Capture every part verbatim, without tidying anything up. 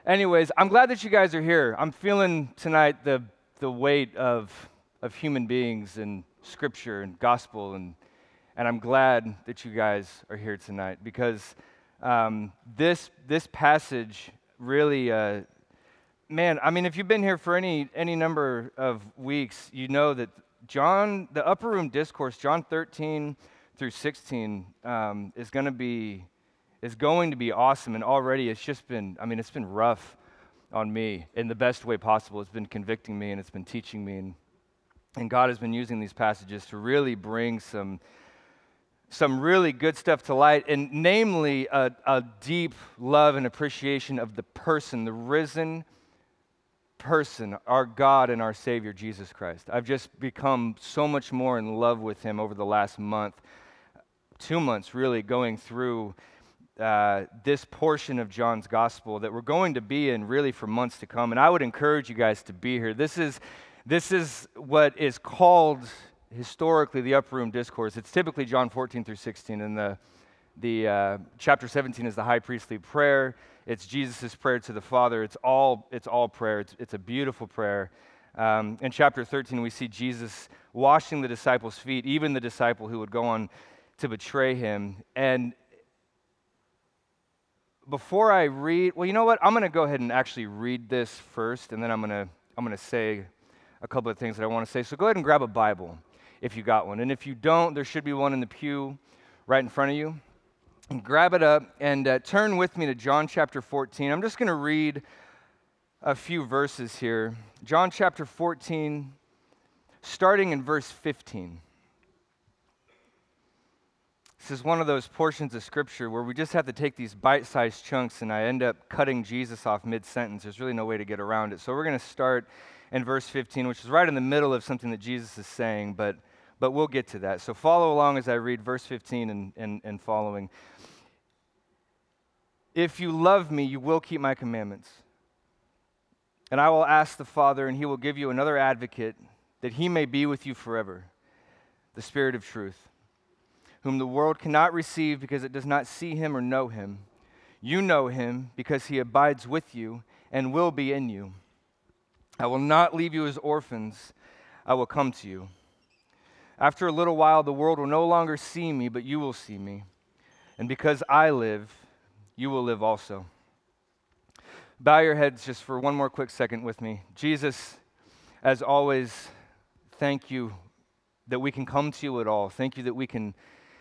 Anyways, I'm glad that you guys are here. I'm feeling tonight the the weight of of human beings and scripture and gospel, and and I'm glad that you guys are here tonight because um, this this passage really, uh, man. I mean, if you've been here for any any number of weeks, you know that John, the upper room discourse, John thirteen through sixteen, um, is going to be. is going to be awesome, and already it's just been, I mean, it's been rough on me in the best way possible. It's been convicting me, and it's been teaching me, and, and God has been using these passages to really bring some some really good stuff to light, and namely a, a deep love and appreciation of the person, the risen person, our God and our Savior, Jesus Christ. I've just become so much more in love with him over the last month, two months really, going through Uh, this portion of John's gospel that we're going to be in really for months to come. And I would encourage you guys to be here. This is this is what is called historically the upper room discourse. It's typically John fourteen through sixteen, and the the uh, chapter seventeen is the high priestly prayer. It's Jesus' prayer to the Father. It's all it's all prayer. It's, it's a beautiful prayer. Um, in chapter thirteen, we see Jesus washing the disciples' feet, even the disciple who would go on to betray him. And before I read, well, you know what? I'm going to go ahead and actually read this first, and then I'm going to I'm going to say a couple of things that I want to say. So go ahead and grab a Bible if you got one. And if you don't, there should be one in the pew right in front of you. And grab it up and uh, turn with me to John chapter fourteen. I'm just going to read a few verses here. John chapter fourteen, starting in verse fifteen. This is one of those portions of Scripture where we just have to take these bite-sized chunks, and I end up cutting Jesus off mid-sentence. There's really no way to get around it. So we're going to start in verse fifteen, which is right in the middle of something that Jesus is saying, but but we'll get to that. So follow along as I read verse fifteen and, and, and following. If you love me, you will keep my commandments. And I will ask the Father, and he will give you another advocate, that he may be with you forever, the Spirit of truth, whom the world cannot receive because it does not see him or know him. You know him because he abides with you and will be in you. I will not leave you as orphans. I will come to you. After a little while, the world will no longer see me, but you will see me. And because I live, you will live also. Bow your heads just for one more quick second with me. Jesus, as always, thank you that we can come to you at all. Thank you that we can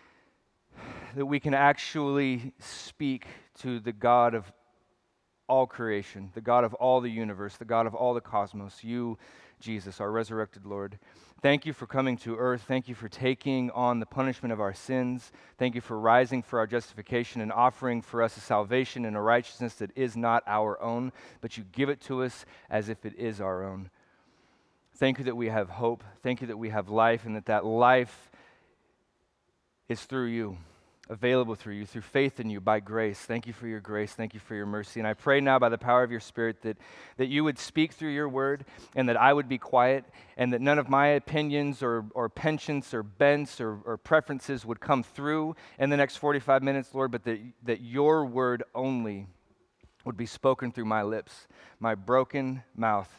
that we can actually speak to the God of all creation, the God of all the universe, the God of all the cosmos, you, Jesus, our resurrected Lord. Thank you for coming to earth. Thank you for taking on the punishment of our sins. Thank you for rising for our justification and offering for us a salvation and a righteousness that is not our own, but you give it to us as if it is our own. Thank you that we have hope. Thank you that we have life, and that that life is through you, available through you, through faith in you, by grace. Thank you for your grace. Thank you for your mercy. And I pray now by the power of your Spirit that, that you would speak through your word, and that I would be quiet, and that none of my opinions or, or penchants or bents or, or preferences would come through in the next forty-five minutes, Lord, but that, that your word only would be spoken through my lips, my broken mouth.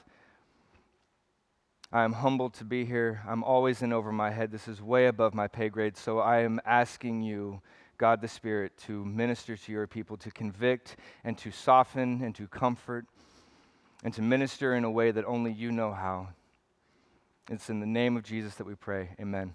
I am humbled to be here. I'm always in over my head. This is way above my pay grade, so I am asking you, God the Spirit, to minister to your people, to convict and to soften and to comfort and to minister in a way that only you know how. It's in the name of Jesus that we pray. Amen.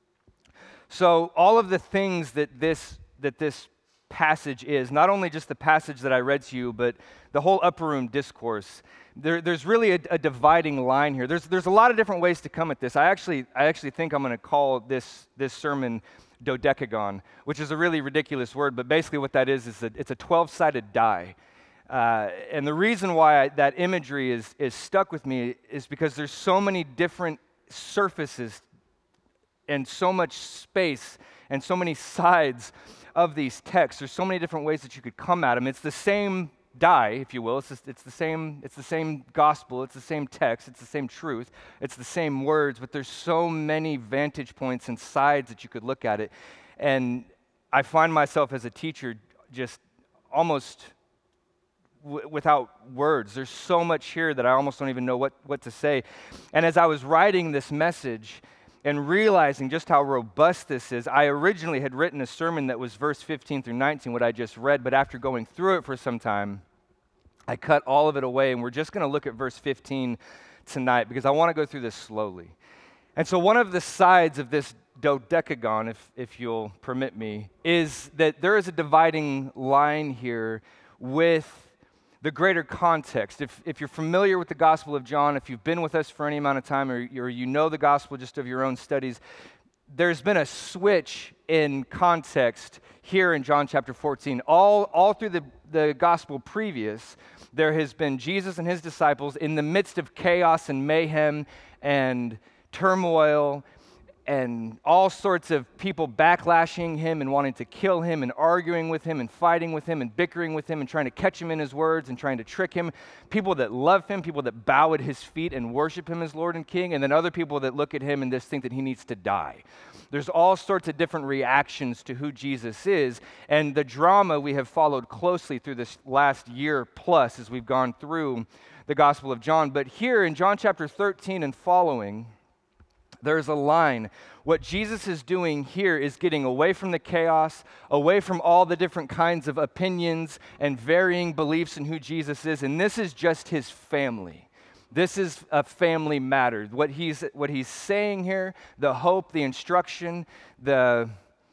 So all of the things that this that this passage is, not only just the passage that I read to you, but the whole upper room discourse, there, there's really a, a dividing line here. There's there's a lot of different ways to come at this. I actually I actually think I'm going to call this this sermon dodecagon, which is a really ridiculous word, but basically what that is is a, it's a twelve-sided die. Uh, and the reason why I, that imagery is is stuck with me is because there's so many different surfaces and so much space and so many sides of these texts. There's so many different ways that you could come at them. It's the same die, if you will. It's just, it's the same. It's the same gospel. It's the same text. It's the same truth. It's the same words. But there's so many vantage points and sides that you could look at it. And I find myself as a teacher just almost w- without words. There's so much here that I almost don't even know what, what to say. And as I was writing this message and realizing just how robust this is, I originally had written a sermon that was verse fifteen through nineteen, what I just read, but after going through it for some time, I cut all of it away, and we're just going to look at verse fifteen tonight because I want to go through this slowly. And so one of the sides of this dodecagon, if, if you'll permit me, is that there is a dividing line here with the greater context. If, if you're familiar with the Gospel of John, if you've been with us for any amount of time, or, or you know the Gospel just of your own studies, there's been a switch in context here in John chapter fourteen. All, all through the, the Gospel previous, there has been Jesus and his disciples in the midst of chaos and mayhem and turmoil and all sorts of people backlashing him and wanting to kill him and arguing with him and fighting with him and bickering with him and trying to catch him in his words and trying to trick him. People that love him, people that bow at his feet and worship him as Lord and King, and then other people that look at him and just think that he needs to die. There's all sorts of different reactions to who Jesus is, and the drama we have followed closely through this last year plus as we've gone through the Gospel of John. But here in John chapter thirteen and following, there's a line. What Jesus is doing here is getting away from the chaos, away from all the different kinds of opinions and varying beliefs in who Jesus is, and this is just his family. This is a family matter. What he's what he's saying here, the hope, the instruction, the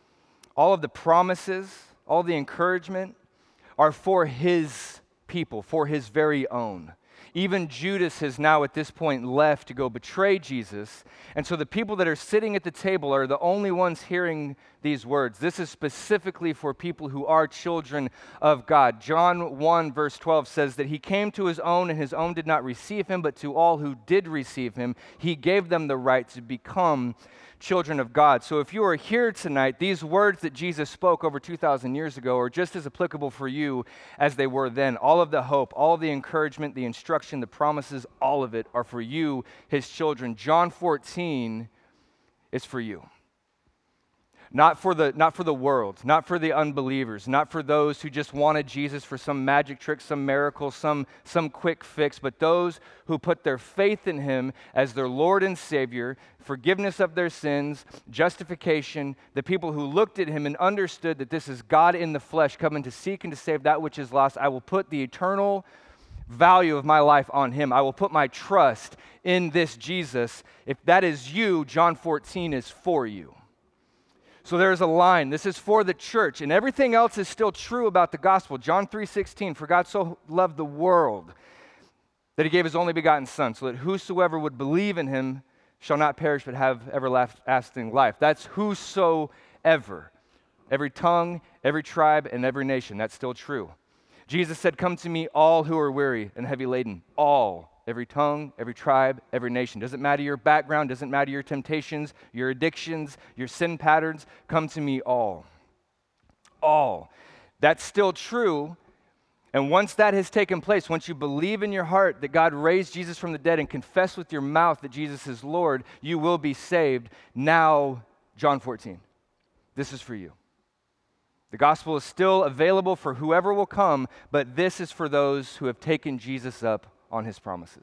all of the promises, all the encouragement are for his people, for his very own. Even Judas has now at this point left to go betray Jesus. And so the people that are sitting at the table are the only ones hearing these words. This is specifically for people who are children of God. John one verse twelve says that he came to his own and his own did not receive him, but to all who did receive him, he gave them the right to become children of God. So if you are here tonight, these words that Jesus spoke over two thousand years ago are just as applicable for you as they were then. All of the hope, all of the encouragement, the instruction, the promises, all of it are for you, his children. John fourteen is for you. Not for the not for the world, not for the unbelievers, not for those who just wanted Jesus for some magic trick, some miracle, some, some quick fix, but those who put their faith in him as their Lord and Savior, forgiveness of their sins, justification, the people who looked at him and understood that this is God in the flesh coming to seek and to save that which is lost. I will put the eternal value of my life on him. I will put my trust in this Jesus. If that is you, John fourteen is for you. So there's a line. This is for the church, and everything else is still true about the gospel. John three sixteen, for God so loved the world that he gave his only begotten Son, so that whosoever would believe in him shall not perish but have everlasting life. That's whosoever. Every tongue, every tribe, and every nation. That's still true. Jesus said, come to me all who are weary and heavy laden. All. Every tongue, every tribe, every nation. Doesn't matter your background, doesn't matter your temptations, your addictions, your sin patterns. Come to me all. All. That's still true. And once that has taken place, once you believe in your heart that God raised Jesus from the dead and confess with your mouth that Jesus is Lord, you will be saved. Now, John fourteen. This is for you. The gospel is still available for whoever will come, but this is for those who have taken Jesus up on his promises.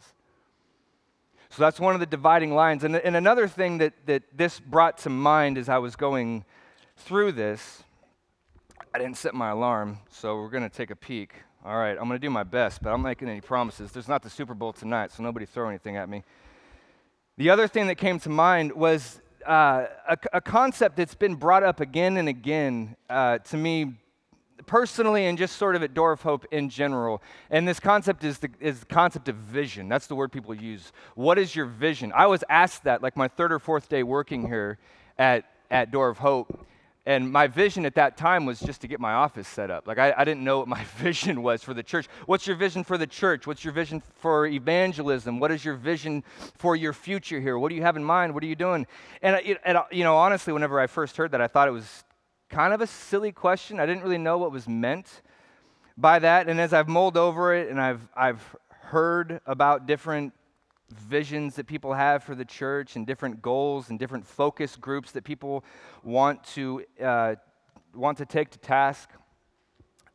So that's one of the dividing lines. And, and another thing that, that this brought to mind as I was going through this, I didn't set my alarm, so we're going to take a peek. All right, I'm going to do my best, but I'm not making any promises. There's not the Super Bowl tonight, so nobody throw anything at me. The other thing that came to mind was uh, a, a concept that's been brought up again and again uh, to me personally and just sort of at Door of Hope in general. And this concept is the, is the concept of vision. That's the word people use. What is your vision? I was asked that like my third or fourth day working here at, at Door of Hope. And my vision at that time was just to get my office set up. Like, I, I didn't know what my vision was for the church. What's your vision for the church? What's your vision for evangelism? What is your vision for your future here? What do you have in mind? What are you doing? And, it, and you know, honestly, whenever I first heard that, I thought it was kind of a silly question. I didn't really know what was meant by that. And as I've mulled over it and I've I've heard about different visions that people have for the church and different goals and different focus groups that people want to uh, want to take to task,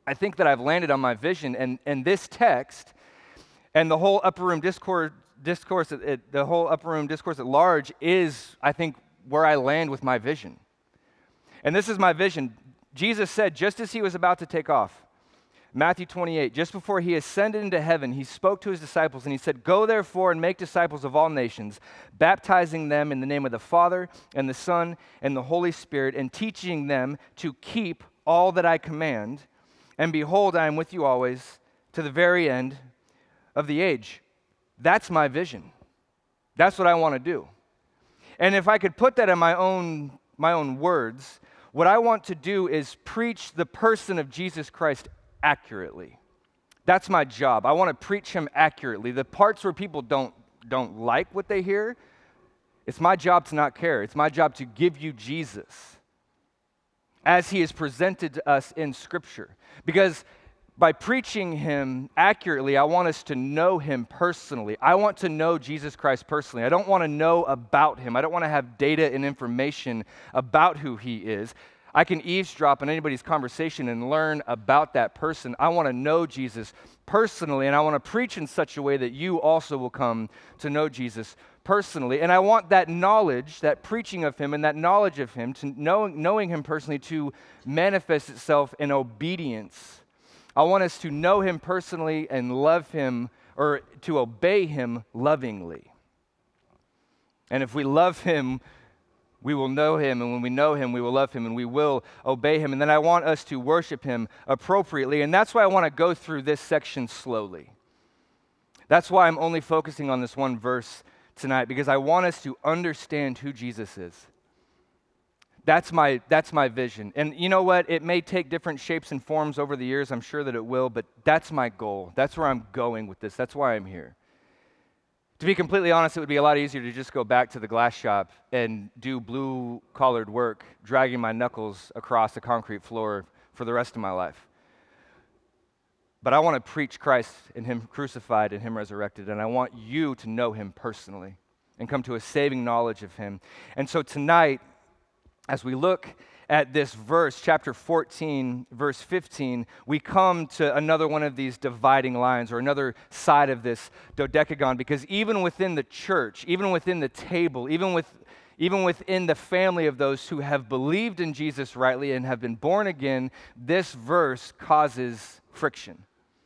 I think that I've landed on my vision, and, and this text and the whole upper room discourse, discourse at, at, the whole upper room discourse at large is, I think, where I land with my vision. And this is my vision. Jesus said, just as he was about to take off, Matthew twenty-eight, just before he ascended into heaven, he spoke to his disciples and he said, go therefore and make disciples of all nations, baptizing them in the name of the Father and the Son and the Holy Spirit, and teaching them to keep all that I command. And behold, I am with you always to the very end of the age. That's my vision. That's what I want to do. And if I could put that in my own, my own words, what I want to do is preach the person of Jesus Christ accurately. That's my job. I want to preach him accurately. The parts where people don't don't like what they hear, it's my job to not care. It's my job to give you Jesus as he is presented to us in Scripture. Because by preaching him accurately, I want us to know him personally. I want to know Jesus Christ personally. I don't want to know about him. I don't want to have data and information about who he is. I can eavesdrop on anybody's conversation and learn about that person. I want to know Jesus personally, and I want to preach in such a way that you also will come to know Jesus personally. And I want that knowledge, that preaching of him and that knowledge of him, to know, knowing him personally, to manifest itself in obedience. I want us to know him personally and love him, or to obey him lovingly. And if we love him, we will know him, and when we know him, we will love him, and we will obey him. And then I want us to worship him appropriately, and that's why I want to go through this section slowly. That's why I'm only focusing on this one verse tonight, because I want us to understand who Jesus is. That's my, that's my vision. And you know what? It may take different shapes and forms over the years. I'm sure that it will, but that's my goal. That's where I'm going with this. That's why I'm here. To be completely honest, it would be a lot easier to just go back to the glass shop and do blue-collared work, dragging my knuckles across the concrete floor for the rest of my life. But I want to preach Christ and him crucified and him resurrected, and I want you to know him personally and come to a saving knowledge of him. And so tonight, as we look at this verse, chapter fourteen, verse fifteen, we come to another one of these dividing lines, or another side of this dodecagon, because even within the church, even within the table, even with even within the family of those who have believed in Jesus rightly and have been born again, this verse causes friction.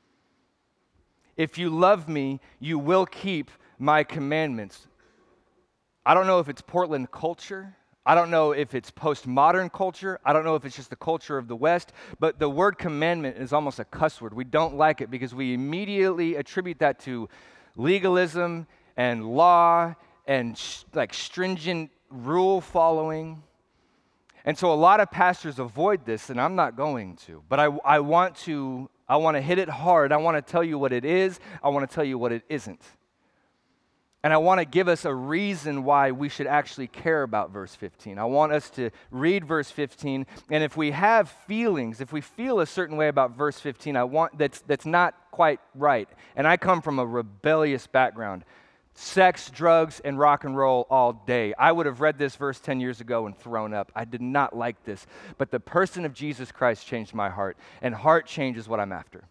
If you love me, you will keep my commandments. I don't know if it's Portland culture. I don't know if it's postmodern culture. I don't know if it's just the culture of the West, but the word commandment is almost a cuss word. We don't like it because we immediately attribute that to legalism and law and sh- like stringent rule following. And so a lot of pastors avoid this, and I'm not going to. But I, I want to, I want to hit it hard. I want to tell you what it is. I want to tell you what it isn't. And I want to give us a reason why we should actually care about verse fifteen. I want us to read verse fifteen, and if we have feelings, if we feel a certain way about verse fifteen, I want that's that's not quite right. And I come from a rebellious background. Sex, drugs, and rock and roll all day. I would have read this verse ten years ago and thrown up. I did not like this. But the person of Jesus Christ changed my heart, and heart change is what I'm after.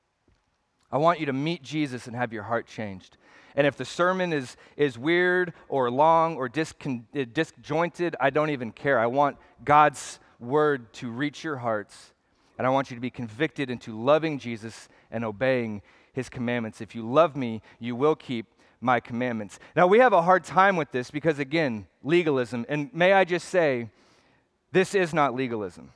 I want you to meet Jesus and have your heart changed. And if the sermon is is weird or long or discon- disjointed, I don't even care. I want God's word to reach your hearts, and I want you to be convicted into loving Jesus and obeying his commandments. If you love me, you will keep my commandments. Now, we have a hard time with this because, again, legalism. And may I just say, this is not legalism.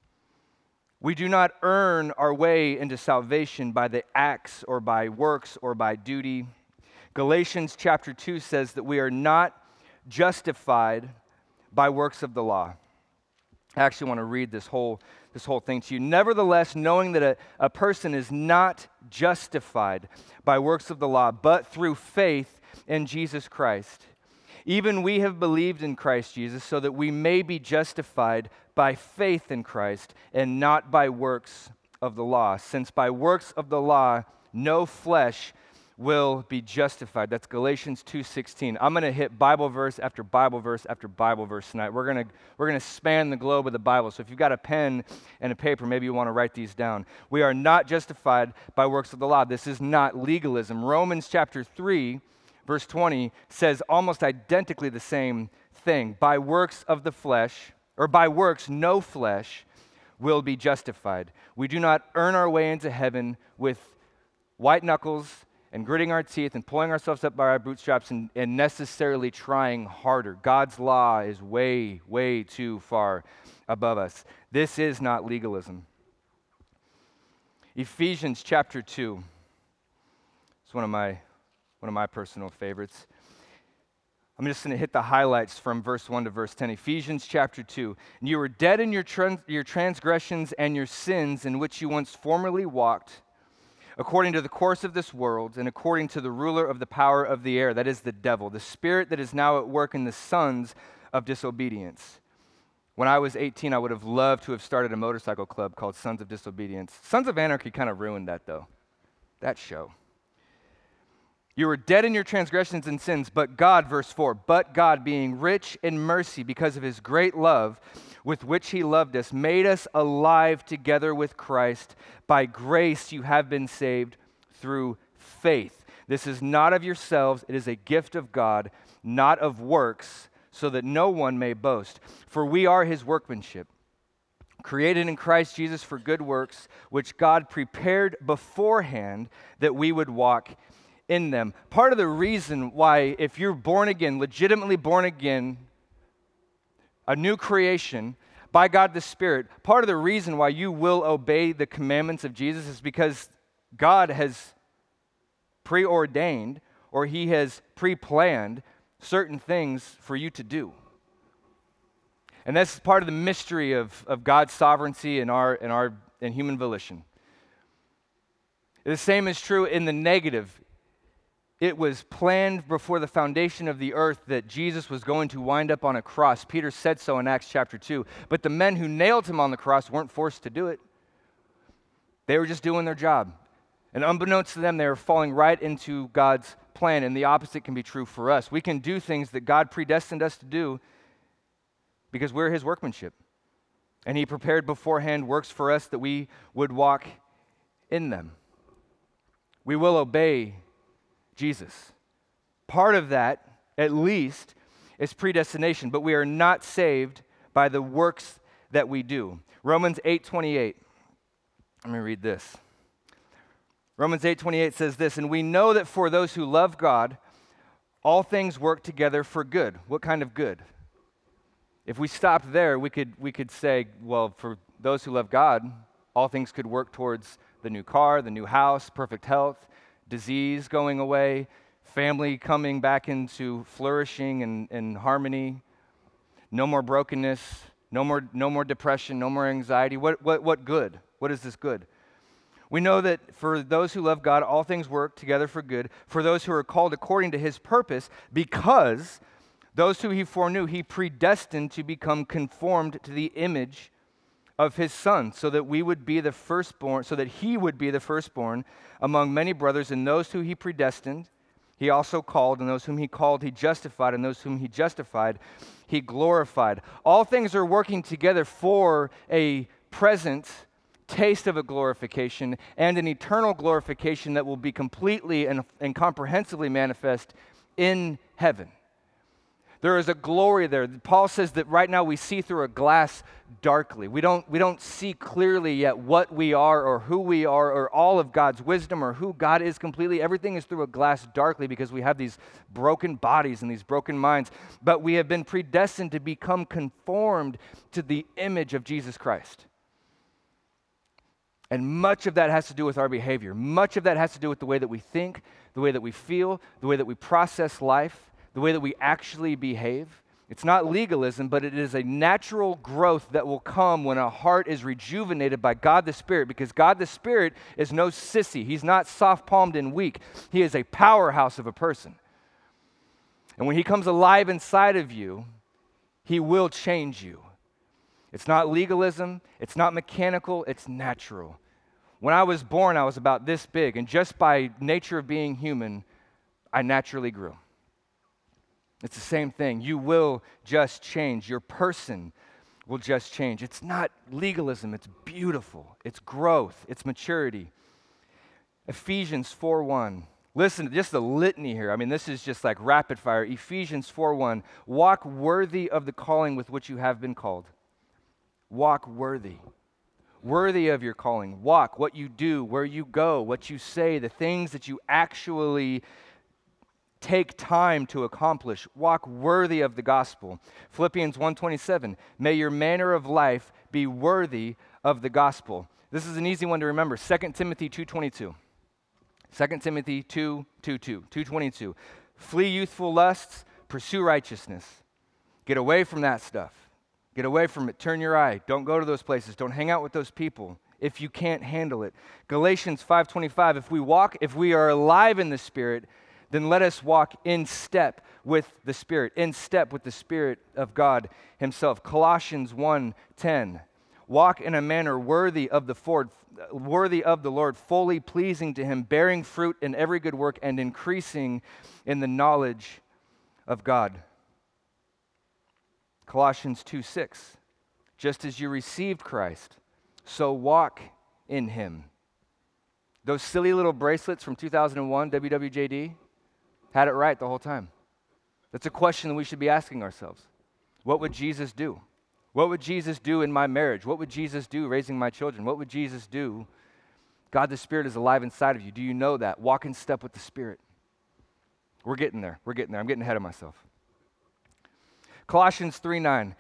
We do not earn our way into salvation by the acts or by works or by duty. Galatians chapter two says that we are not justified by works of the law. I actually want to read this whole, this whole thing to you. Nevertheless, knowing that a, a person is not justified by works of the law, but through faith in Jesus Christ. Even we have believed in Christ Jesus so that we may be justified by faith in Christ and not by works of the law. Since by works of the law no flesh will be justified. That's Galatians two sixteen. I'm going to hit Bible verse after Bible verse after Bible verse tonight. We're going to we're going to span the globe of the Bible. So if you've got a pen and a paper, maybe you want to write these down. We are not justified by works of the law. This is not legalism. Romans chapter three, verse twenty says almost identically the same thing. By works of the flesh, or by works no flesh will be justified. We do not earn our way into heaven with white knuckles and gritting our teeth and pulling ourselves up by our bootstraps and, and necessarily trying harder. God's law is way, way too far above us. This is not legalism. Ephesians chapter two. It's one of my one of my personal favorites. I'm just going to hit the highlights from verse one to verse ten. Ephesians chapter two. And you were dead in your, trans- your transgressions and your sins in which you once formerly walked, according to the course of this world and according to the ruler of the power of the air, that is the devil, the spirit that is now at work in the sons of disobedience. When I was eighteen, I would have loved to have started a motorcycle club called Sons of Disobedience. Sons of Anarchy kind of ruined that, though, that show. You were dead in your transgressions and sins, but God, verse four, but God, being rich in mercy because of his great love with which he loved us, made us alive together with Christ. By grace you have been saved through faith. This is not of yourselves, it is a gift of God, not of works, so that no one may boast. For we are his workmanship, created in Christ Jesus for good works, which God prepared beforehand that we would walk in them. Part of the reason why, if you're born again, legitimately born again, a new creation by God the Spirit, part of the reason why you will obey the commandments of Jesus is because God has preordained or he has pre-planned certain things for you to do. And that's part of the mystery of, of God's sovereignty and our and our and human volition. The same is true in the negative. It was planned before the foundation of the earth that Jesus was going to wind up on a cross. Peter said so in Acts chapter two. But the men who nailed him on the cross weren't forced to do it. They were just doing their job. And unbeknownst to them, they were falling right into God's plan. And the opposite can be true for us. We can do things that God predestined us to do because we're his workmanship. And he prepared beforehand works for us that we would walk in them. We will obey Jesus. Part of that, at least, is predestination, but we are not saved by the works that we do. Romans eight twenty-eight. Let me read this. Romans eight twenty-eight says this, and we know that for those who love God, all things work together for good. What kind of good? If we stopped there, we could we could say, well, for those who love God, all things could work towards the new car, the new house, perfect health, disease going away, family coming back into flourishing and, and harmony, no more brokenness, no more no more depression, no more anxiety. What what what good? What is this good? We know that for those who love God, all things work together for good, for those who are called according to his purpose, because those who he foreknew, he predestined to become conformed to the image of his Son, so that we would be the firstborn, so that he would be the firstborn among many brothers. And those who he predestined, he also called, and those whom he called, he justified, and those whom he justified, he glorified. All things are working together for a present taste of a glorification and an eternal glorification that will be completely and, and comprehensively manifest in heaven. There is a glory there. Paul says that right now we see through a glass darkly. We don't, we don't see clearly yet what we are or who we are or all of God's wisdom or who God is completely. Everything is through a glass darkly because we have these broken bodies and these broken minds. But we have been predestined to become conformed to the image of Jesus Christ. And much of that has to do with our behavior. Much of that has to do with the way that we think, the way that we feel, the way that we process life, the way that we actually behave. It's not legalism, but it is a natural growth that will come when a heart is rejuvenated by God the Spirit, because God the Spirit is no sissy. He's not soft-palmed and weak. He is a powerhouse of a person. And when he comes alive inside of you, he will change you. It's not legalism. It's not mechanical. It's natural. When I was born, I was about this big, and just by nature of being human, I naturally grew. It's the same thing. You will just change. Your person will just change. It's not legalism. It's beautiful. It's growth. It's maturity. Ephesians four one. Listen, just the litany here. I mean, this is just like rapid fire. Ephesians four one. Walk worthy of the calling with which you have been called. Walk worthy. Worthy of your calling. Walk what you do, where you go, what you say, the things that you actually take time to accomplish. Walk worthy of the gospel. Philippians one twenty-seven. May your manner of life be worthy of the gospel. This is an easy one to remember. Second Timothy two twenty-two. Second Timothy two twenty-two. two twenty-two. Flee youthful lusts, pursue righteousness. Get away from that stuff. Get away from it. Turn your eye. Don't go to those places. Don't hang out with those people if you can't handle it. Galatians five twenty-five. If we walk, if we are alive in the Spirit, then let us walk in step with the Spirit, in step with the Spirit of God himself. Colossians one ten. Walk in a manner worthy of the Ford, worthy of the Lord, fully pleasing to him, bearing fruit in every good work and increasing in the knowledge of God. Colossians two six. Just as you received Christ, so walk in him. Those silly little bracelets from two thousand one, W W J D, had it right the whole time. That's a question that we should be asking ourselves. What would Jesus do? What would Jesus do in my marriage? What would Jesus do raising my children? What would Jesus do? God the Spirit is alive inside of you. Do you know that? Walk in step with the Spirit. We're getting there. We're getting there. I'm getting ahead of myself. Colossians three nine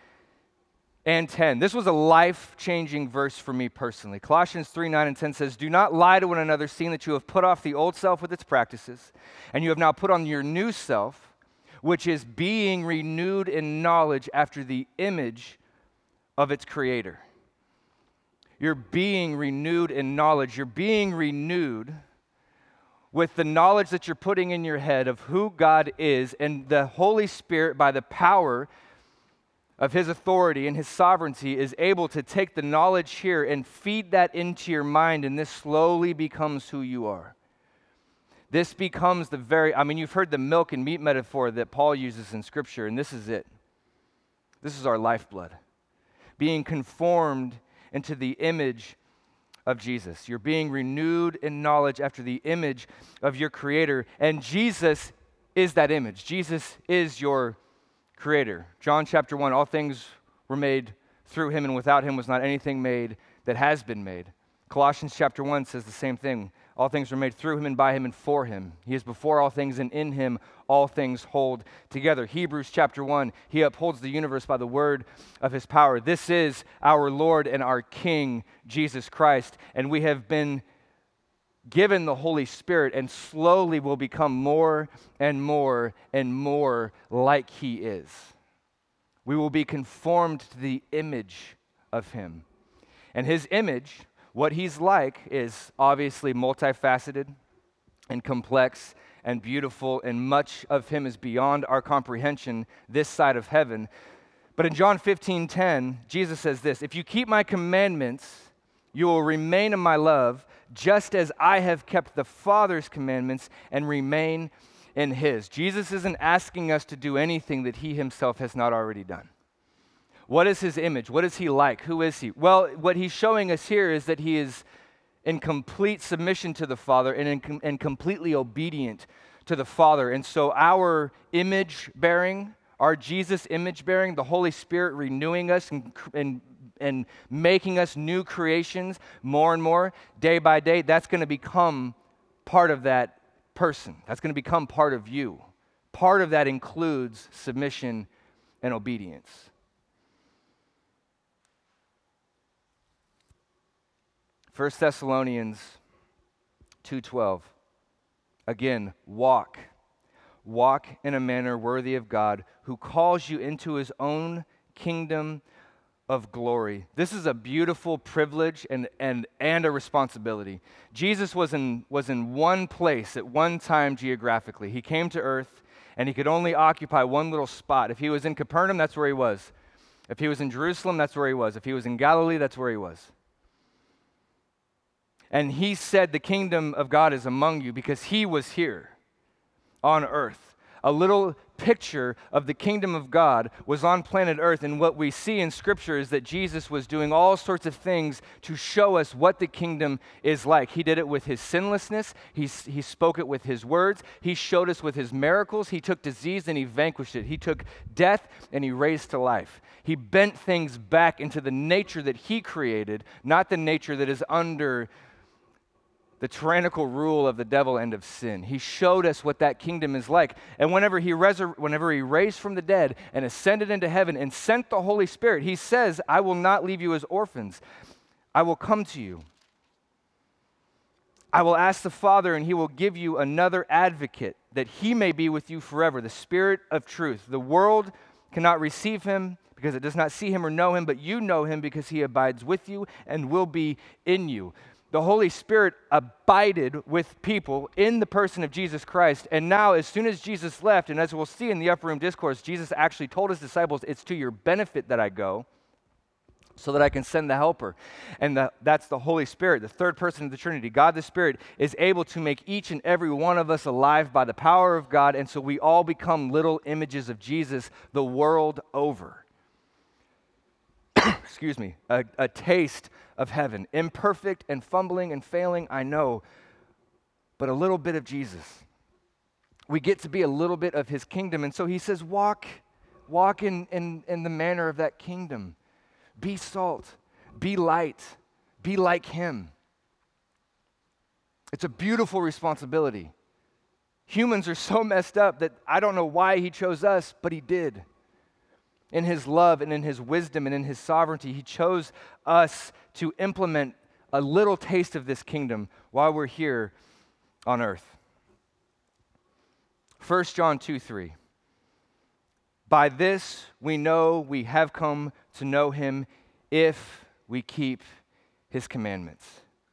and ten. This was a life-changing verse for me personally. Colossians three nine and ten says, do not lie to one another, seeing that you have put off the old self with its practices, and you have now put on your new self, which is being renewed in knowledge after the image of its creator. You're being renewed in knowledge. You're being renewed with the knowledge that you're putting in your head of who God is, and the Holy Spirit, by the power of his authority and his sovereignty, is able to take the knowledge here and feed that into your mind, and this slowly becomes who you are. This becomes the very, I mean, you've heard the milk and meat metaphor that Paul uses in Scripture, and this is it. This is our lifeblood. Being conformed into the image of Jesus. You're being renewed in knowledge after the image of your Creator, and Jesus is that image. Jesus is your Creator. John chapter one, all things were made through him, and without him was not anything made that has been made. Colossians chapter one says the same thing. All things were made through him and by him and for him. He is before all things, and in him all things hold together. Hebrews chapter one, he upholds the universe by the word of his power. This is our Lord and our King, Jesus Christ, and we have been given the Holy Spirit, and slowly will become more and more and more like he is. We will be conformed to the image of him. And his image, what he's like, is obviously multifaceted and complex and beautiful, and much of him is beyond our comprehension this side of heaven. But in John fifteen ten, Jesus says this, if you keep my commandments, you will remain in my love, just as I have kept the Father's commandments and remain in his. Jesus isn't asking us to do anything that he himself has not already done. What is his image? What is he like? Who is he? Well, what he's showing us here is that he is in complete submission to the Father and, in com- and completely obedient to the Father. And so our image bearing, our Jesus image bearing, the Holy Spirit renewing us and, and, and making us new creations more and more, day by day, that's going to become part of that person. That's going to become part of you. Part of that includes submission and obedience. First Thessalonians two twelve. Again, walk. Walk in a manner worthy of God, who calls you into his own kingdom of glory. This is a beautiful privilege and, and, and a responsibility. Jesus was in, was in one place at one time geographically. He came to earth, and he could only occupy one little spot. If he was in Capernaum, that's where he was. If he was in Jerusalem, that's where he was. If he was in Galilee, that's where he was. And he said the kingdom of God is among you because he was here on earth. A little picture of the kingdom of God was on planet Earth, and what we see in Scripture is that Jesus was doing all sorts of things to show us what the kingdom is like. He did it with his sinlessness. He, he spoke it with his words. He showed us with his miracles. He took disease and he vanquished it. He took death and he raised to life. He bent things back into the nature that he created, not the nature that is under the tyrannical rule of the devil and of sin. He showed us what that kingdom is like. And whenever he, resur- whenever he raised from the dead and ascended into heaven and sent the Holy Spirit, he says, I will not leave you as orphans. I will come to you. I will ask the Father, and he will give you another advocate, that he may be with you forever, the Spirit of truth. The world cannot receive him because it does not see him or know him, but you know him because he abides with you and will be in you. The Holy Spirit abided with people in the person of Jesus Christ. And now, as soon as Jesus left, and as we'll see in the upper room discourse, Jesus actually told his disciples, it's to your benefit that I go, so that I can send the helper. And the, that's the Holy Spirit, the third person of the Trinity. God the Spirit is able to make each and every one of us alive by the power of God, and so we all become little images of Jesus the world over. Excuse me, a, a taste of heaven. Imperfect and fumbling and failing, I know, but a little bit of Jesus. We get to be a little bit of his kingdom. And so he says, walk, walk in, in, in the manner of that kingdom. Be salt, be light, be like him. It's a beautiful responsibility. Humans are so messed up that I don't know why he chose us, but he did. In his love and in his wisdom and in his sovereignty, he chose us to implement a little taste of this kingdom while we're here on earth. First John two three. By this we know we have come to know him if we keep his commandments.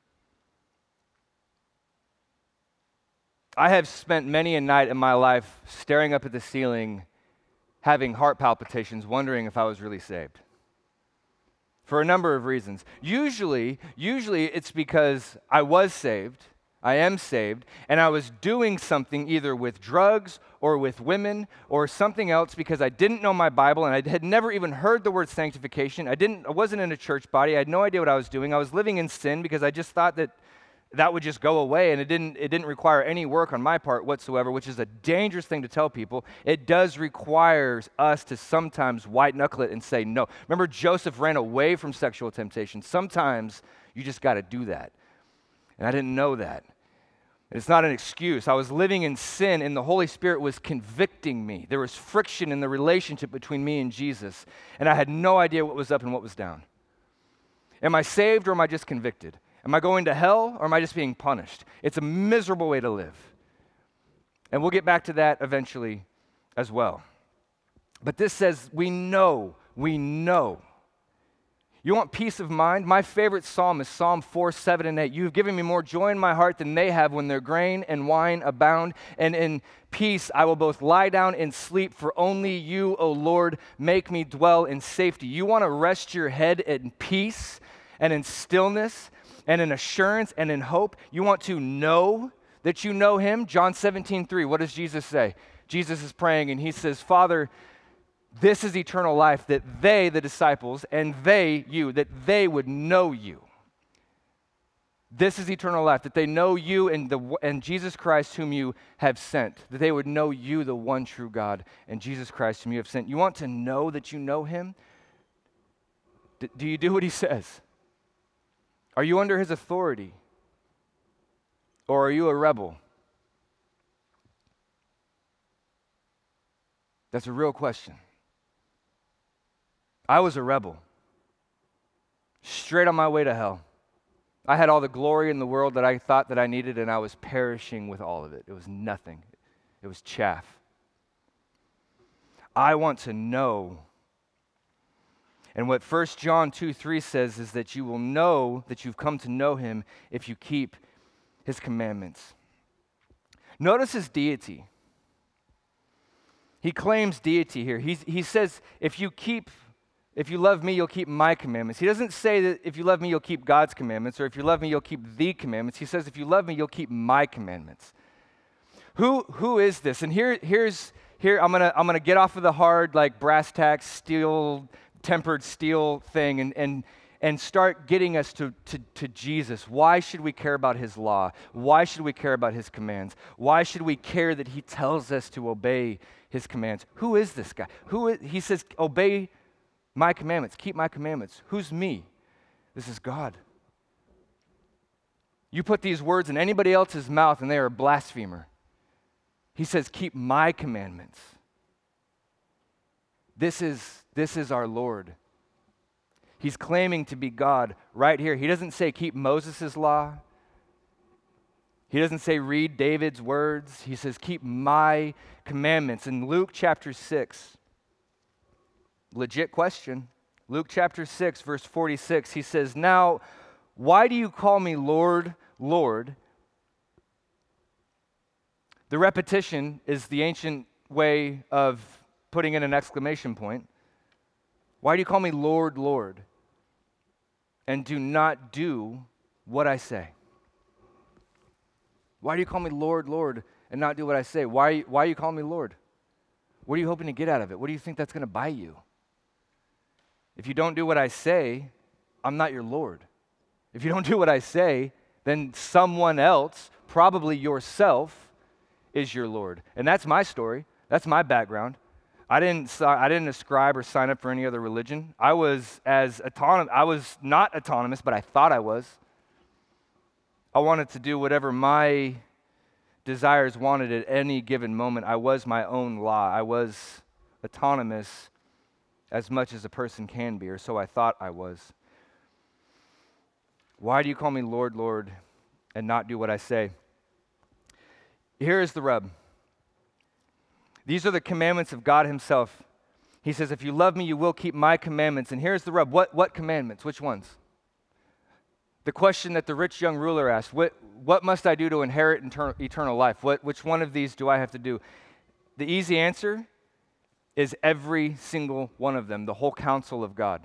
I have spent many a night in my life staring up at the ceiling, having heart palpitations, wondering if I was really saved. For a number of reasons. Usually, usually it's because I was saved, I am saved, and I was doing something either with drugs or with women or something else because I didn't know my Bible and I had never even heard the word sanctification. I didn't I wasn't in a church body. I had no idea what I was doing. I was living in sin because I just thought that that would just go away, and it didn't it didn't require any work on my part whatsoever, which is a dangerous thing to tell people. It does require us to sometimes white knuckle it and say no. Remember, Joseph ran away from sexual temptation. Sometimes you just got to do that. And I didn't know that. It's not an excuse. I was living in sin, and the Holy Spirit was convicting me. There was friction in the relationship between me and Jesus, and I had no idea what was up and what was down. Am I saved, or am I just convicted? Am I going to hell, or am I just being punished? It's a miserable way to live. And we'll get back to that eventually as well. But this says, we know, we know. You want peace of mind? My favorite psalm is Psalm four, seven, and eight. You have given me more joy in my heart than they have when their grain and wine abound. And in peace I will both lie down and sleep, for only you, O Lord, make me dwell in safety. You want to rest your head in peace and in stillness and in assurance and in hope. You want to know that you know him? John seventeen, three, what does Jesus say? Jesus is praying and he says, Father, this is eternal life, that they, the disciples, and they, you, that they would know you. This is eternal life, that they know you and, the, and Jesus Christ whom you have sent, that they would know you, the one true God, and Jesus Christ whom you have sent. You want to know that you know him? D- do you do what he says? Are you under his authority? Or are you a rebel? That's a real question. I was a rebel, straight on my way to hell. I had all the glory in the world that I thought that I needed, and I was perishing with all of it. It was nothing. It was chaff. I want to know. And what First John two, three says is that you will know that you've come to know him if you keep his commandments. Notice his deity. He claims deity here. He's, he says, if you keep if you love me, you'll keep my commandments. He doesn't say that if you love me, you'll keep God's commandments, or if you love me, you'll keep the commandments. He says, if you love me, you'll keep my commandments. Who who is this? And here here's here I'm gonna I'm gonna get off of the hard like brass tacks, steel, tempered steel thing, and and and start getting us to, to to Jesus. Why should we care about his law? Why should we care about his commands? Why should we care that he tells us to obey his commands? Who is this guy? Who is, he says, obey my commandments, keep my commandments. Who's me? This is God. You put these words in anybody else's mouth and they are a blasphemer. He says, keep my commandments. This is, this is our Lord. He's claiming to be God right here. He doesn't say keep Moses' law. He doesn't say read David's words. He says keep my commandments. In Luke chapter six, legit question. Luke chapter six, verse forty-six, he says, now, why do you call me Lord, Lord? The repetition is the ancient way of putting in an exclamation point. Why do you call me Lord, Lord, and do not do what I say? Why do you call me Lord, Lord, and not do what I say? Why, why are you calling me Lord? What are you hoping to get out of it? What do you think that's going to buy you? If you don't do what I say, I'm not your Lord. If you don't do what I say, then someone else, probably yourself, is your Lord. And that's my story. That's my background. I didn't I didn't ascribe or sign up for any other religion. I was as autonomous. I was not autonomous, but I thought I was. I wanted to do whatever my desires wanted at any given moment. I was my own law. I was autonomous as much as a person can be, or so I thought I was. Why do you call me Lord, Lord, and not do what I say? Here is the rub. These are the commandments of God himself. He says, if you love me, you will keep my commandments. And here's the rub. What, what commandments? Which ones? The question that the rich young ruler asked, what, what must I do to inherit eternal, eternal life? What, which one of these do I have to do? The easy answer is every single one of them, the whole counsel of God.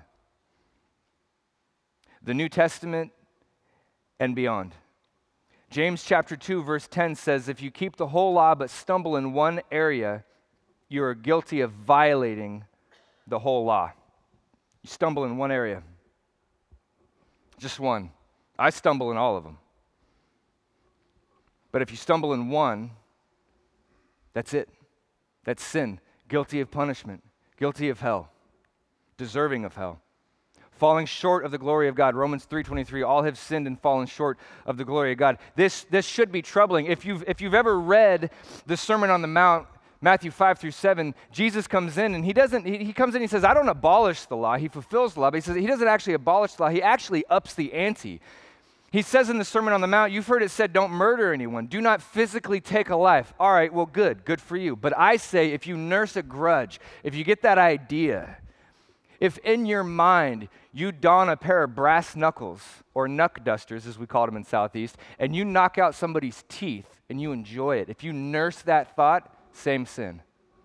The New Testament and beyond. James chapter two, verse ten says, if you keep the whole law but stumble in one area, you are guilty of violating the whole law. You stumble in one area. Just one. I stumble in all of them. But if you stumble in one, that's it. That's sin. Guilty of punishment. Guilty of hell. Deserving of hell. Falling short of the glory of God. Romans three twenty-three, all have sinned and fallen short of the glory of God. This, this should be troubling. If you've, if you've ever read the Sermon on the Mount, Matthew five through seven, Jesus comes in and he doesn't, he, he comes in and he says, I don't abolish the law. He fulfills the law, but he says he doesn't actually abolish the law. He actually ups the ante. He says in the Sermon on the Mount, you've heard it said, don't murder anyone. Do not physically take a life. All right, well, good. Good for you. But I say, if you nurse a grudge, if you get that idea, if in your mind you don a pair of brass knuckles, or knuck dusters as we called them in Southeast, and you knock out somebody's teeth and you enjoy it, if you nurse that thought, same sin.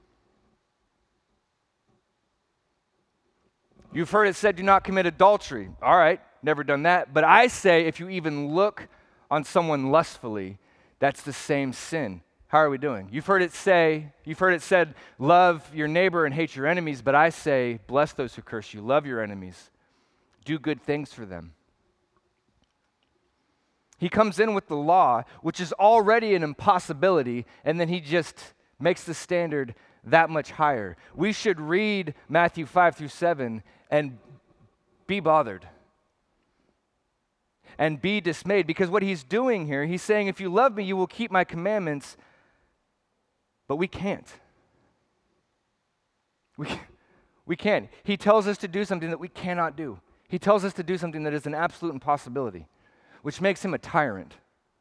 You've heard it said, do not commit adultery. All right, never done that. But I say, if you even look on someone lustfully, that's the same sin. How are we doing? You've heard it say, you've heard it said, love your neighbor and hate your enemies, but I say, bless those who curse you, love your enemies, do good things for them. He comes in with the law, which is already an impossibility, and then he just makes the standard that much higher. We should read Matthew five through seven and be bothered and be dismayed, because what he's doing here, he's saying, if you love me, you will keep my commandments. But we can't. We, we can't. He tells us to do something that we cannot do. He tells us to do something that is an absolute impossibility, which makes him a tyrant.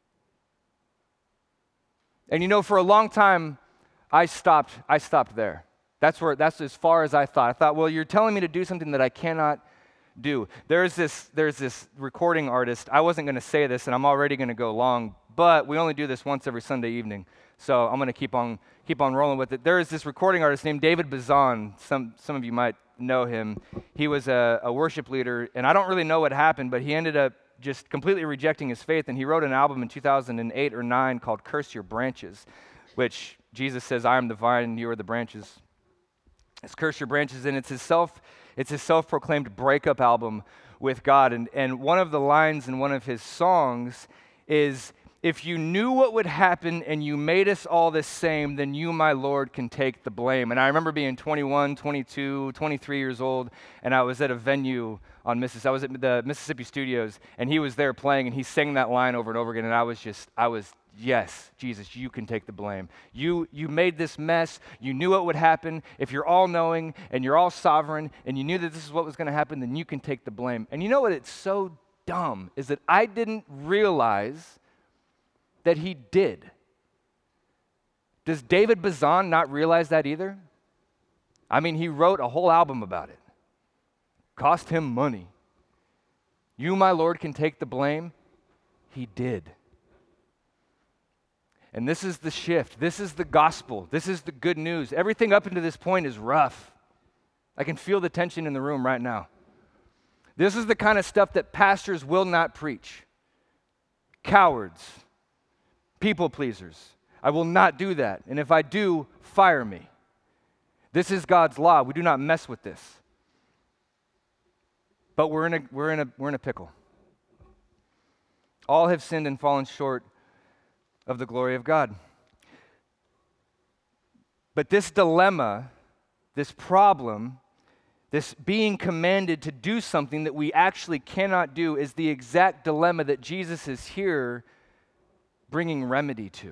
And you know, for a long time, I stopped, I stopped there. That's where, that's as far as I thought. I thought, well, you're telling me to do something that I cannot do. There's this, there's this recording artist. I wasn't going to say this, and I'm already going to go long, but we only do this once every Sunday evening. So I'm going to keep on keep on rolling with it. There is this recording artist named David Bazan. Some some of you might know him, he was a, a worship leader, and I don't really know what happened, but he ended up just completely rejecting his faith, and he wrote an album in two thousand eight or nine called Curse Your Branches, which Jesus says, I am the vine and you are the branches. It's Curse Your Branches, and it's his self, it's his self-proclaimed breakup album with God. And, and one of the lines in one of his songs is, if you knew what would happen and you made us all the same, then you, my Lord, can take the blame. And I remember being twenty-one, twenty-two, twenty-three years old, and I was at a venue on Mississippi. I was at the Mississippi Studios, and he was there playing, and he sang that line over and over again, and I was just, I was, yes, Jesus, you can take the blame. You, you made this mess. You knew what would happen. If you're all-knowing and you're all sovereign, and you knew that this is what was going to happen, then you can take the blame. And you know what? It's so dumb is that I didn't realize that he did. Does David Bazan not realize that either? I mean, he wrote a whole album about it. Cost him money. You, my Lord, can take the blame. He did. And this is the shift. This is the gospel. This is the good news. Everything up until this point is rough. I can feel the tension in the room right now. This is the kind of stuff that pastors will not preach. Cowards. People pleasers. I will not do that. And if I do, fire me. This is God's law. We do not mess with this. But we're in a, we're in a, we're in a pickle. All have sinned and fallen short of the glory of God. But this dilemma, this problem, this being commanded to do something that we actually cannot do is the exact dilemma that Jesus is here bringing remedy to.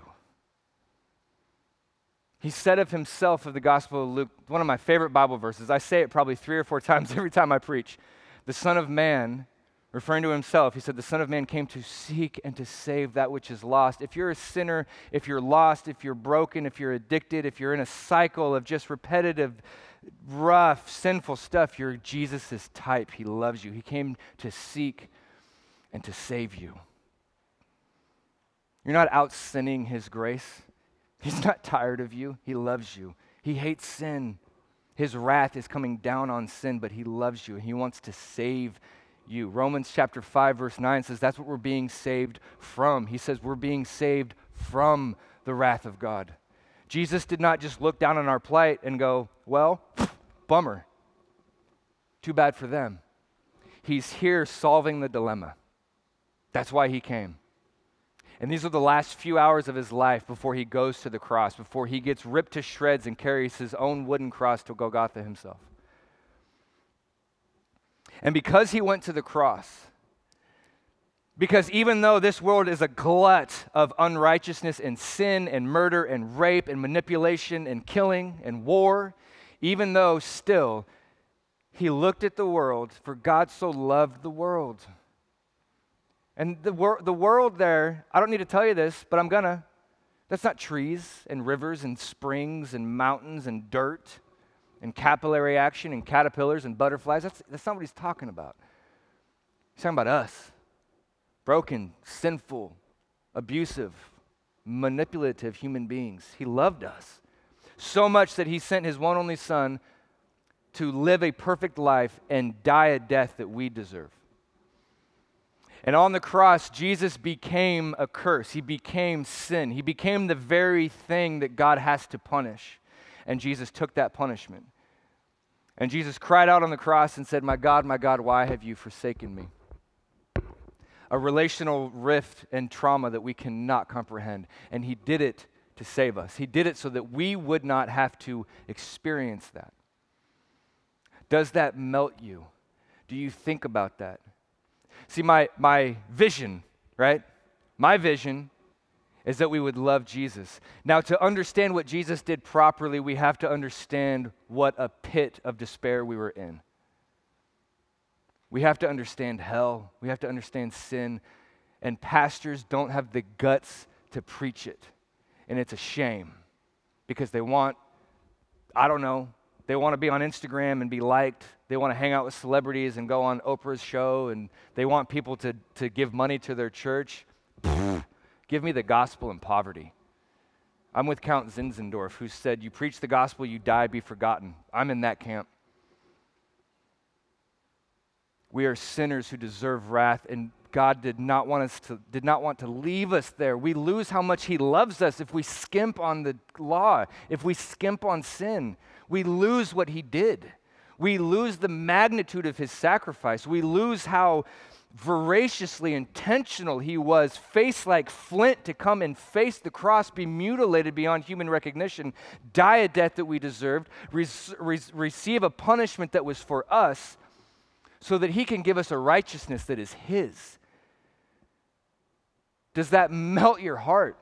He said of himself, of the Gospel of Luke, one of my favorite Bible verses, I say it probably three or four times every time I preach, the Son of Man, referring to himself, he said, the Son of Man came to seek and to save that which is lost. If you're a sinner, if you're lost, if you're broken, if you're addicted, if you're in a cycle of just repetitive, rough, sinful stuff, you're Jesus' type. He loves you. He came to seek and to save you. You're not out sinning his grace. He's not tired of you. He loves you. He hates sin. His wrath is coming down on sin, but he loves you. He wants to save you. Romans chapter five, verse nine says that's what we're being saved from. He says we're being saved from the wrath of God. Jesus did not just look down on our plight and go, well, bummer. Too bad for them. He's here solving the dilemma. That's why he came. And these are the last few hours of his life before he goes to the cross, before he gets ripped to shreds and carries his own wooden cross to Golgotha himself. And because he went to the cross, because even though this world is a glut of unrighteousness and sin and murder and rape and manipulation and killing and war, even though still he looked at the world, for God so loved the world. And the, wor- the world there, I don't need to tell you this, but I'm gonna. That's not trees and rivers and springs and mountains and dirt and capillary action and caterpillars and butterflies. That's, that's not what he's talking about. He's talking about us. Broken, sinful, abusive, manipulative human beings. He loved us so much that he sent his one only son to live a perfect life and die a death that we deserve. And on the cross, Jesus became a curse. He became sin. He became the very thing that God has to punish. And Jesus took that punishment. And Jesus cried out on the cross and said, my God, my God, why have you forsaken me? A relational rift and trauma that we cannot comprehend. And he did it to save us. He did it so that we would not have to experience that. Does that melt you? Do you think about that? See, my, my vision, right? My vision is that we would love Jesus. Now, to understand what Jesus did properly, we have to understand what a pit of despair we were in. We have to understand hell. We have to understand sin. And pastors don't have the guts to preach it. And it's a shame because they want, I don't know, they want to be on Instagram and be liked. They want to hang out with celebrities and go on Oprah's show, and they want people to, to give money to their church. Give me the gospel in poverty. I'm with Count Zinzendorf, who said, you preach the gospel, you die, be forgotten. I'm in that camp. We are sinners who deserve wrath, and God did not want us to did not want to leave us there. We lose how much he loves us if we skimp on the law, if we skimp on sin. We lose what he did. We lose the magnitude of his sacrifice. We lose how voraciously intentional he was, face like flint, to come and face the cross, be mutilated beyond human recognition, die a death that we deserved, re- re- receive a punishment that was for us, so that he can give us a righteousness that is his. Does that melt your heart?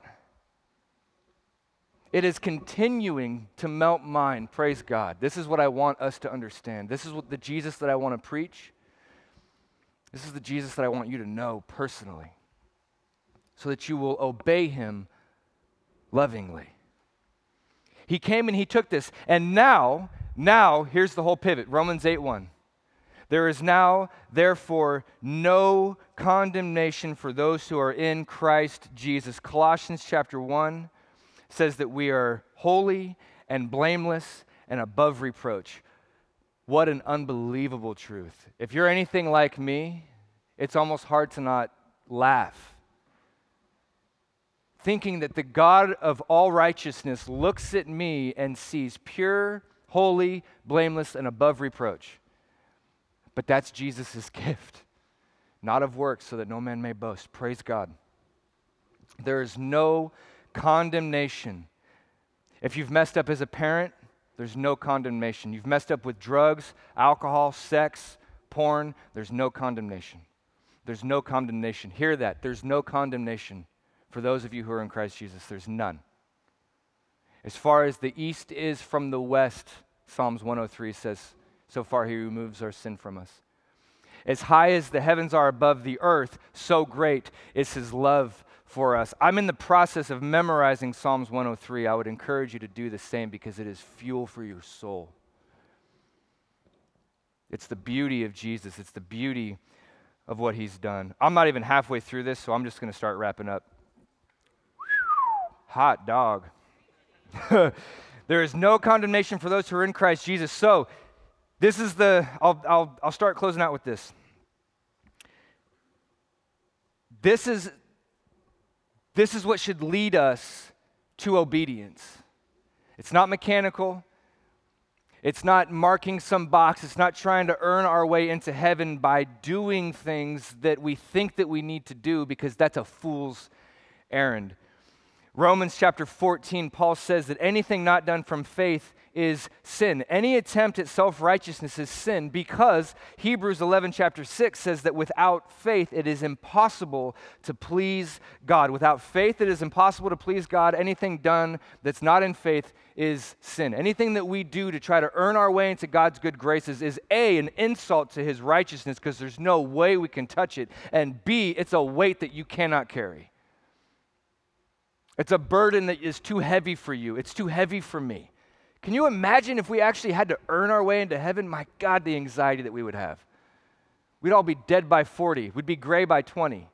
It is continuing to melt mine. Praise God. This is what I want us to understand. This is what the Jesus that I want to preach. This is the Jesus that I want you to know personally, so that you will obey him lovingly. He came and he took this, and now, now, here's the whole pivot. Romans eight one. There is now, therefore, no condemnation for those who are in Christ Jesus. Colossians chapter one says that we are holy and blameless and above reproach. What an unbelievable truth. If you're anything like me, it's almost hard to not laugh. Thinking that the God of all righteousness looks at me and sees pure, holy, blameless, and above reproach. But that's Jesus' gift, not of works, so that no man may boast. Praise God. There is no condemnation. If you've messed up as a parent, there's no condemnation. You've messed up with drugs, alcohol, sex, porn, there's no condemnation. There's no condemnation. Hear that. There's no condemnation for those of you who are in Christ Jesus. There's none. As far as the east is from the west, Psalms one oh three says, so far he removes our sin from us. As high as the heavens are above the earth, so great is his love for us. I'm in the process of memorizing Psalms one oh three. I would encourage you to do the same because it is fuel for your soul. It's the beauty of Jesus. It's the beauty of what he's done. I'm not even halfway through this, so I'm just going to start wrapping up. Hot dog. There is no condemnation for those who are in Christ Jesus. So, this is the, I'll, I'll, I'll start closing out with this. This is, this is what should lead us to obedience. It's not mechanical. It's not marking some box. It's not trying to earn our way into heaven by doing things that we think that we need to do, because that's a fool's errand. Romans chapter fourteen, Paul says that anything not done from faith is sin. Any attempt at self-righteousness is sin, because Hebrews eleven chapter six says that without faith it is impossible to please God. Without faith it is impossible to please God. Anything done that's not in faith is sin. Anything that we do to try to earn our way into God's good graces is A, an insult to his righteousness, because there's no way we can touch it, and B, it's a weight that you cannot carry. It's a burden that is too heavy for you. It's too heavy for me. Can you imagine if we actually had to earn our way into heaven? My God, the anxiety that we would have. We'd all be dead by forty. We'd be gray by twenty.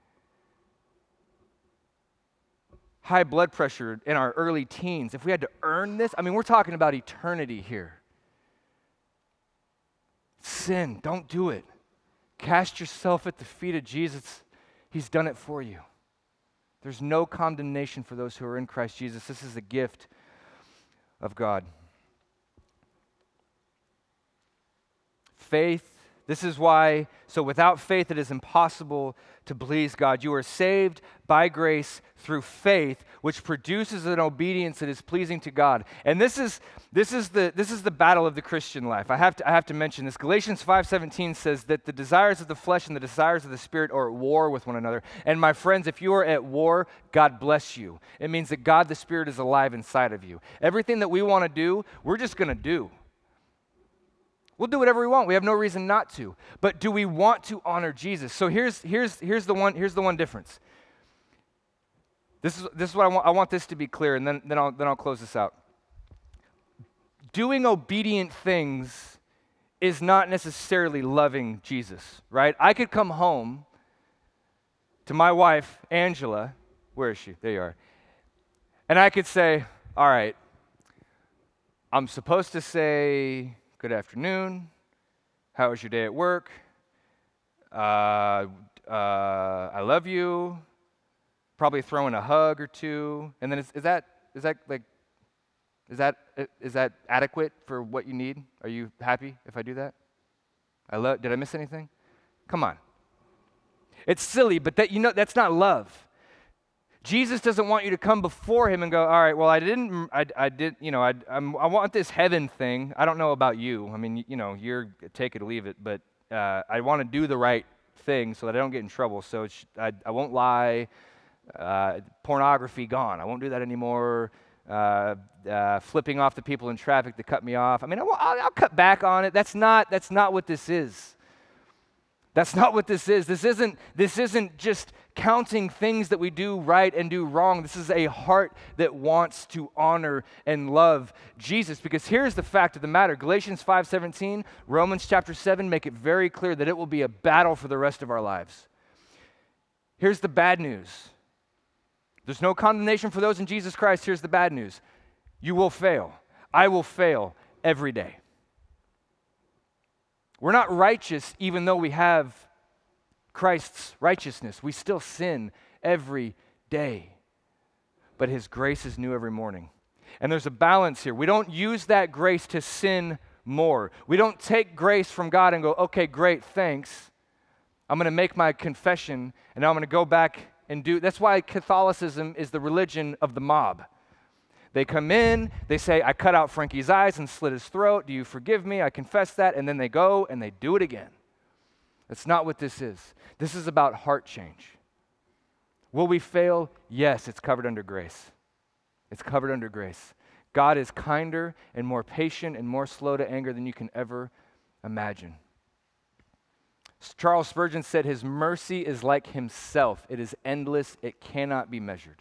High blood pressure in our early teens. If we had to earn this, I mean, we're talking about eternity here. Sin, don't do it. Cast yourself at the feet of Jesus. He's done it for you. There's no condemnation for those who are in Christ Jesus. This is a gift of God. Faith, this is why, so without faith it is impossible to please God. You are saved by grace through faith, which produces an obedience that is pleasing to God. And this is this is the this is the battle of the Christian life. I have to I have to mention this. Galatians five seventeen says that the desires of the flesh and the desires of the spirit are at war with one another. And my friends, if you are at war, God bless you. It means that God the Spirit is alive inside of you. Everything that we want to do, we're just going to do. We'll do whatever we want. We have no reason not to. But do we want to honor Jesus? So here's here's here's the one here's the one difference. This is this is what I want. I want this to be clear, and then then I'll then I'll close this out. Doing obedient things is not necessarily loving Jesus, right? I could come home to my wife, Angela. Where is she? There you are. And I could say, all right, I'm supposed to say, good afternoon. How was your day at work? uh, uh, I love you, probably throw in a hug or two, and then is, is that is that like is that is that adequate for what you need? Are you happy if I do that? I love. Did I miss anything? Come on. It's silly, but that you know that's not love. Jesus doesn't want you to come before him and go, all right, well, I didn't, I, I did, you know, I, I'm, I want this heaven thing. I don't know about you. I mean, you, you know, you're take it or leave it, but uh, I want to do the right thing so that I don't get in trouble. So it's, I, I won't lie. Uh, pornography gone. I won't do that anymore. Uh, uh, flipping off the people in traffic that cut me off. I mean, I will, I'll, I'll cut back on it. That's not, that's not what this is. That's not what this is. This isn't, this isn't just counting things that we do right and do wrong. This is a heart that wants to honor and love Jesus. Because here's the fact of the matter. Galatians five seventeen, Romans chapter seven make it very clear that it will be a battle for the rest of our lives. Here's the bad news. There's no condemnation for those in Jesus Christ. Here's the bad news. You will fail. I will fail every day. We're not righteous even though we have Christ's righteousness. We still sin every day. But his grace is new every morning. And there's a balance here. We don't use that grace to sin more. We don't take grace from God and go, okay, great, thanks. I'm going to make my confession and now I'm going to go back and do. That's why Catholicism is the religion of the mob. They come in, they say, I cut out Frankie's eyes and slit his throat. Do you forgive me? I confess that. And then they go and they do it again. That's not what this is. This is about heart change. Will we fail? Yes, it's covered under grace. It's covered under grace. God is kinder and more patient and more slow to anger than you can ever imagine. Charles Spurgeon said, his mercy is like himself. It is endless. It cannot be measured.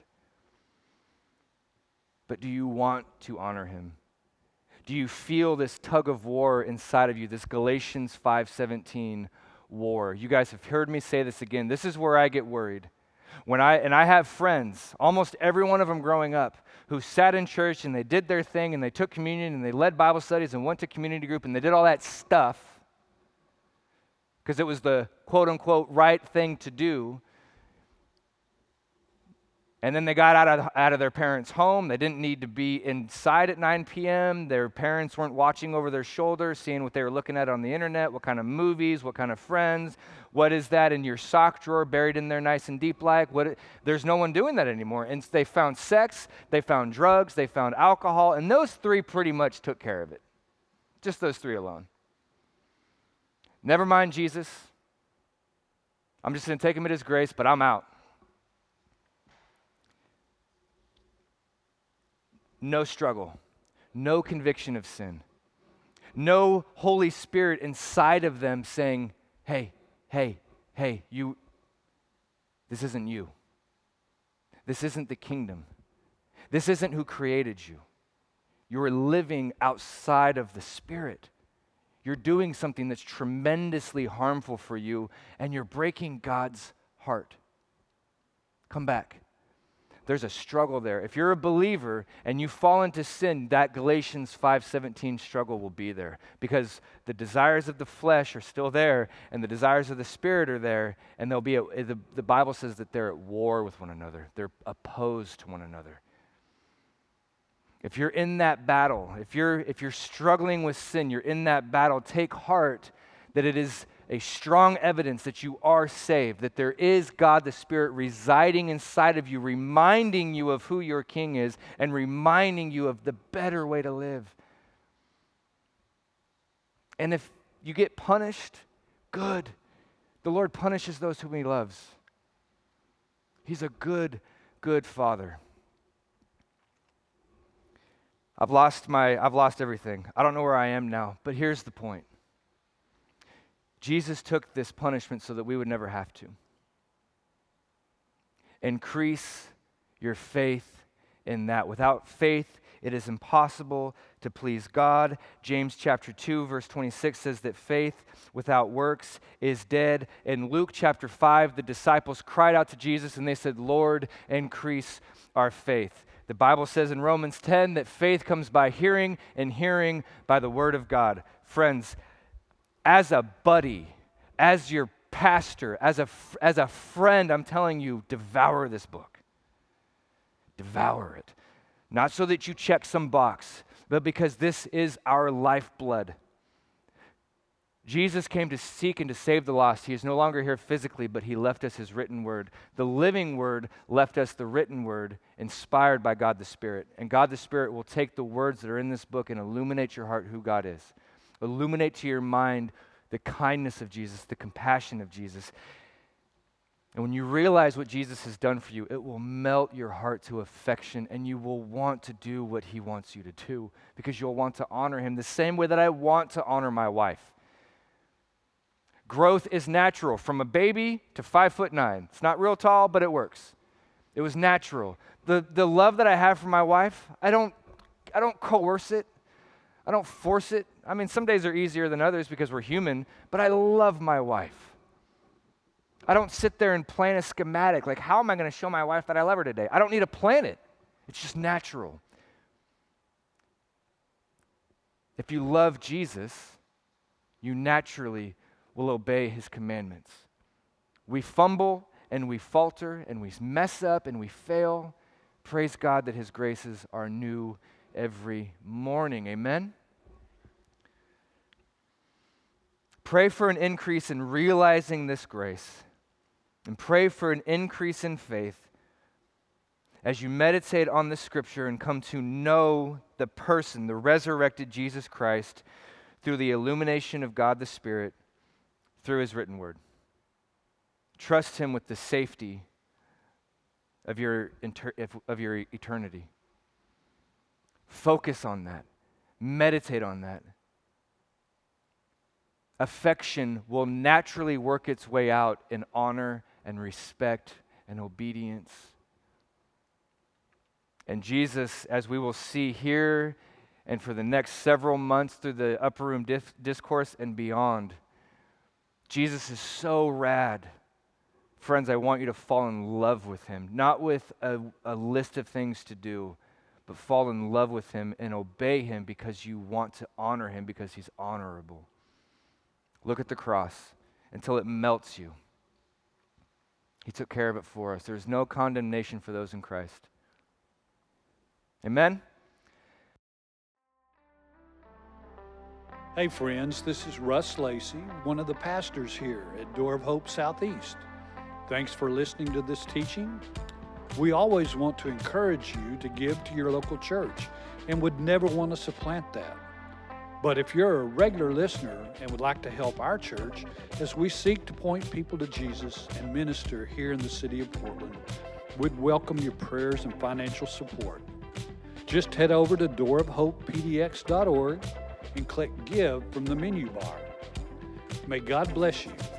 But do you want to honor him? Do you feel this tug of war inside of you, this Galatians five seventeen war? You guys have heard me say this again. This is where I get worried. When I and I have friends, almost every one of them growing up, who sat in church and they did their thing and they took communion and they led Bible studies and went to community group and they did all that stuff because it was the quote-unquote right thing to do. And then they got out of, out of their parents' home. They didn't need to be inside at nine p.m. Their parents weren't watching over their shoulder, seeing what they were looking at on the internet, what kind of movies, what kind of friends. What is that in your sock drawer buried in there nice and deep like? What? There's no one doing that anymore. And they found sex, they found drugs, they found alcohol, and those three pretty much took care of it. Just those three alone. Never mind Jesus. I'm just going to take him at his grace, but I'm out. No struggle, no conviction of sin, no Holy Spirit inside of them saying, hey, hey, hey, you, this isn't you. This isn't the kingdom. This isn't who created you. You're living outside of the Spirit. You're doing something that's tremendously harmful for you, and you're breaking God's heart. Come back. There's a struggle there. If you're a believer and you fall into sin, that Galatians five seventeen struggle will be there because the desires of the flesh are still there and the desires of the Spirit are there, and they'll be at, the, the Bible says that they're at war with one another. They're opposed to one another. If you're in that battle, if you're if you're struggling with sin, you're in that battle, take heart that it is a strong evidence that you are saved, that there is God the Spirit residing inside of you, reminding you of who your King is and reminding you of the better way to live. And if you get punished, good. The Lord punishes those whom he loves. He's a good, good Father. I've lost my, I've lost everything. I don't know where I am now, but here's the point. Jesus took this punishment so that we would never have to. Increase your faith in that. Without faith, it is impossible to please God. James chapter two, verse twenty-six says that faith without works is dead. In Luke chapter five, the disciples cried out to Jesus and they said, Lord, increase our faith. The Bible says in Romans ten that faith comes by hearing and hearing by the word of God. Friends, as a buddy, as your pastor, as a, as a friend, I'm telling you, devour this book. Devour it. Not so that you check some box, but because this is our lifeblood. Jesus came to seek and to save the lost. He is no longer here physically, but he left us his written word. The living word left us the written word, inspired by God the Spirit. And God the Spirit will take the words that are in this book and illuminate your heart who God is. Illuminate to your mind the kindness of Jesus, the compassion of Jesus. And when you realize what Jesus has done for you, it will melt your heart to affection, and you will want to do what he wants you to do, because you'll want to honor him the same way that I want to honor my wife. Growth is natural, from a baby to five foot nine. It's not real tall, but it works. It was natural. The, the love that I have for my wife, I don't, I don't coerce it. I don't force it. I mean, some days are easier than others because we're human, but I love my wife. I don't sit there and plan a schematic, like, how am I going to show my wife that I love her today? I don't need to plan it. It's just natural. If you love Jesus, you naturally will obey his commandments. We fumble and we falter and we mess up and we fail. Praise God that his graces are new every morning. Amen? Pray for an increase in realizing this grace, and pray for an increase in faith as you meditate on the scripture and come to know the person, the resurrected Jesus Christ, through the illumination of God the Spirit, through his written word. Trust him with the safety of your, inter- of your eternity. Focus on that. Meditate on that. Affection will naturally work its way out in honor and respect and obedience. And Jesus, as we will see here and for the next several months through the upper room dis- discourse and beyond, Jesus is so rad. Friends, I want you to fall in love with him, not with a, a list of things to do, but fall in love with him and obey him because you want to honor him, because he's honorable. Look at the cross until it melts you. He took care of it for us. There's no condemnation for those in Christ. Amen? Hey friends, this is Russ Lacey, one of the pastors here at Door of Hope Southeast. Thanks for listening to this teaching. We always want to encourage you to give to your local church and would never want to supplant that. But if you're a regular listener and would like to help our church as we seek to point people to Jesus and minister here in the city of Portland, we'd welcome your prayers and financial support. Just head over to door of hope p d x dot org and click Give from the menu bar. May God bless you